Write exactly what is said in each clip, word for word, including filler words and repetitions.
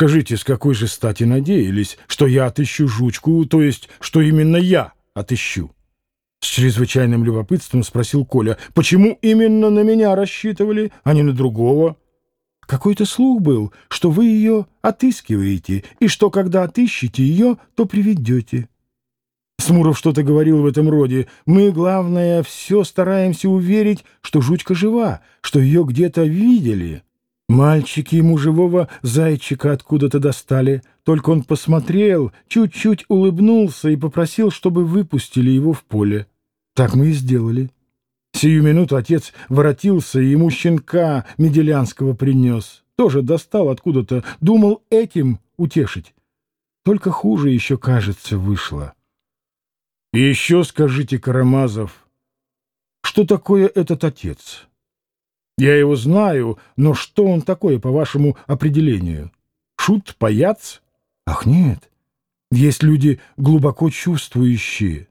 Скажите, с какой же стати надеялись, что я отыщу жучку, то есть, что именно я отыщу? С чрезвычайным любопытством спросил Коля. Почему именно на меня рассчитывали, а не на другого? Какой-то слух был, что вы ее отыскиваете, и что, когда отыщете ее, то приведете. Смуров что-то говорил в этом роде. Мы, главное, все стараемся уверить, что жучка жива, что ее где-то видели. Мальчики ему живого зайчика откуда-то достали. Только он посмотрел, чуть-чуть улыбнулся и попросил, чтобы выпустили его в поле. Так мы и сделали. Сию минуту отец воротился и ему щенка Меделянского принес. Тоже достал откуда-то, думал этим утешить. Только хуже еще, кажется, вышло. И еще скажите, Карамазов, что такое этот отец? Я его знаю, но что он такое, по вашему определению? Шут, паяц? Ах, нет. Есть люди глубоко чувствующие,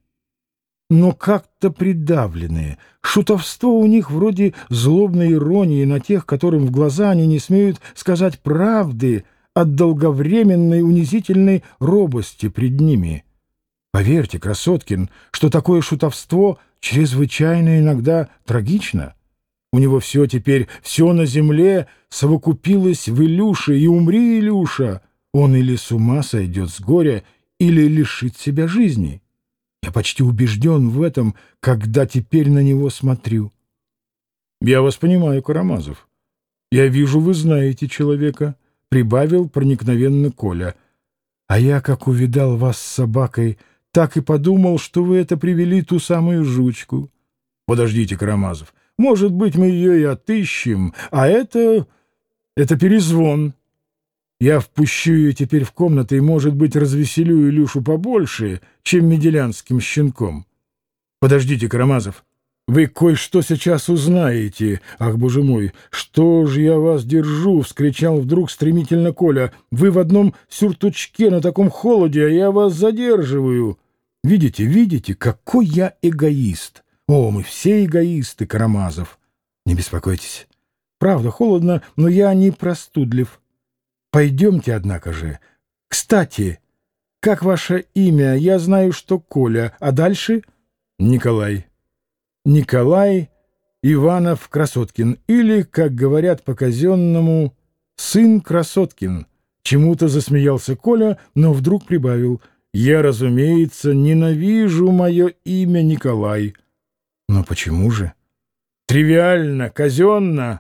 но как-то придавленные. Шутовство у них вроде злобной иронии на тех, которым в глаза они не смеют сказать правды от долговременной унизительной робости пред ними. Поверьте, Красоткин, что такое шутовство чрезвычайно иногда трагично. У него все теперь, все на земле совокупилось в Илюше, и умри, Илюша, он или с ума сойдет с горя, или лишит себя жизни. Я почти убежден в этом, когда теперь на него смотрю. Я вас понимаю, Карамазов. Я вижу, вы знаете человека, — прибавил проникновенно Коля. А я, как увидал вас с собакой, так и подумал, что вы это привели ту самую жучку. Подождите, Карамазов, может быть, мы ее и отыщем, а это... это перезвон. Я впущу ее теперь в комнату и, может быть, развеселю Илюшу побольше, чем меделянским щенком. Подождите, Карамазов, вы кое-что сейчас узнаете. Ах, боже мой, что же я вас держу? — вскричал вдруг стремительно Коля. Вы в одном сюртучке на таком холоде, а я вас задерживаю. Видите, видите, какой я эгоист. О, мы все эгоисты, Карамазов. Не беспокойтесь. Правда, холодно, но я не простудлив. Пойдемте, однако же. Кстати, как ваше имя? Я знаю, что Коля. А дальше? Николай. Николай Иванов Красоткин. Или, как говорят по-казенному, сын Красоткин. Чему-то засмеялся Коля, но вдруг прибавил. Я, разумеется, ненавижу мое имя Николай. Но почему же? Тривиально, казенно.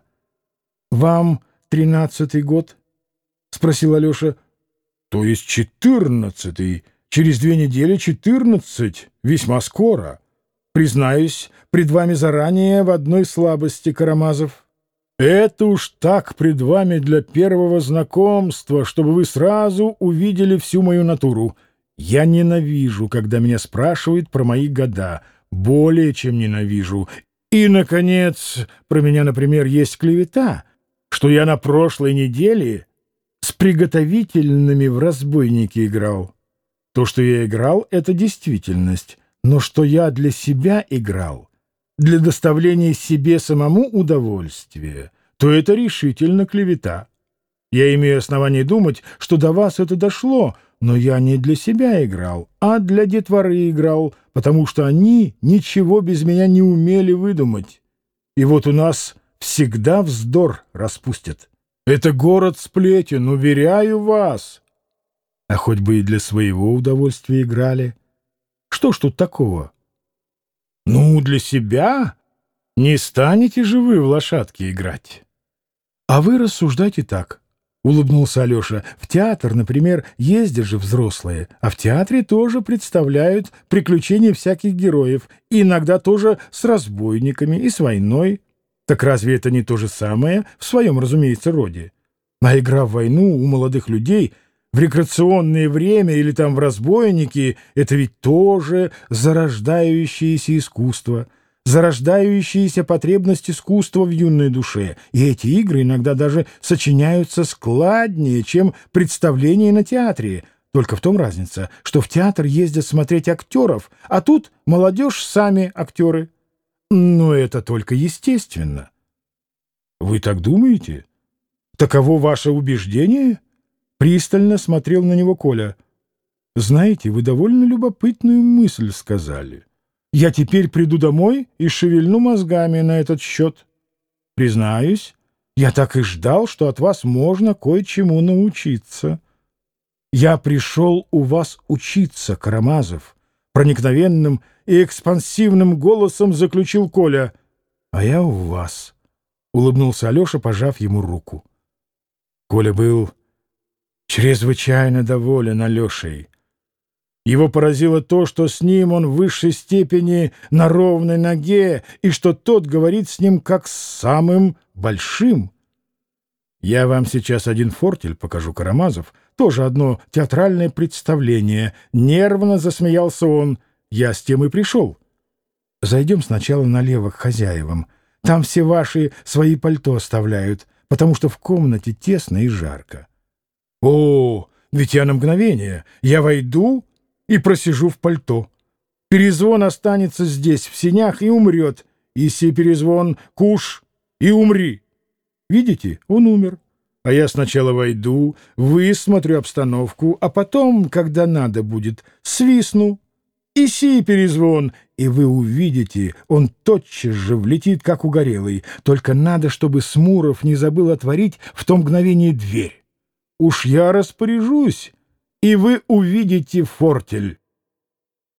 Вам тринадцатый год? — спросил Алеша. — То есть четырнадцатый. Через две недели четырнадцать. Весьма скоро. Признаюсь, пред вами заранее в одной слабости, Карамазов. Это уж так пред вами для первого знакомства, чтобы вы сразу увидели всю мою натуру. Я ненавижу, когда меня спрашивают про мои года. Более чем ненавижу. И, наконец, про меня, например, есть клевета, что я на прошлой неделе с приготовительными в разбойники играл. То, что я играл, — это действительность, но что я для себя играл, для доставления себе самому удовольствия, то это решительно клевета. Я имею основание думать, что до вас это дошло, но я не для себя играл, а для детворы играл, потому что они ничего без меня не умели выдумать. И вот у нас всегда вздор распустят. Это город сплетен, уверяю вас. А хоть бы и для своего удовольствия играли. Что ж тут такого? Ну, для себя не станете же вы в лошадки играть. А вы рассуждайте так, — улыбнулся Алеша. В театр, например, ездят же взрослые, а в театре тоже представляют приключения всяких героев, и иногда тоже с разбойниками и с войной. Так разве это не то же самое в своем, разумеется, роде? А игра в войну у молодых людей в рекреационное время или там в разбойники — это ведь тоже зарождающееся искусство, зарождающаяся потребность искусства в юной душе. И эти игры иногда даже сочиняются складнее, чем представления на театре. Только в том разница, что в театр ездят смотреть актеров, а тут молодежь сами актеры. Но это только естественно. Вы так думаете? Таково ваше убеждение? Пристально смотрел на него Коля. «Знаете, вы довольно любопытную мысль сказали. Я теперь приду домой и шевельну мозгами на этот счет. Признаюсь, я так и ждал, что от вас можно кое-чему научиться. Я пришел у вас учиться, Карамазов», — проникновенным и экспансивным голосом заключил Коля. «А я у вас», — улыбнулся Алеша, пожав ему руку. Коля был чрезвычайно доволен Алешей. Его поразило то, что с ним он в высшей степени на ровной ноге, и что тот говорит с ним как с самым большим. «Я вам сейчас один фортель покажу, Карамазов, тоже одно театральное представление». Нервно засмеялся он. «Я с тем и пришел. Зайдем сначала налево к хозяевам. Там все ваши свои пальто оставляют, потому что в комнате тесно и жарко». «О, ведь я на мгновение. Я войду и просижу в пальто. Перезвон останется здесь, в сенях, и умрет. Иси перезвон, куш, и умри». Видите, он умер. А я сначала войду, высмотрю обстановку, а потом, когда надо будет, свистну. Иси перезвон, и вы увидите, он тотчас же влетит, как угорелый. Только надо, чтобы Смуров не забыл отворить в то мгновение дверь. Уж я распоряжусь, и вы увидите фортель.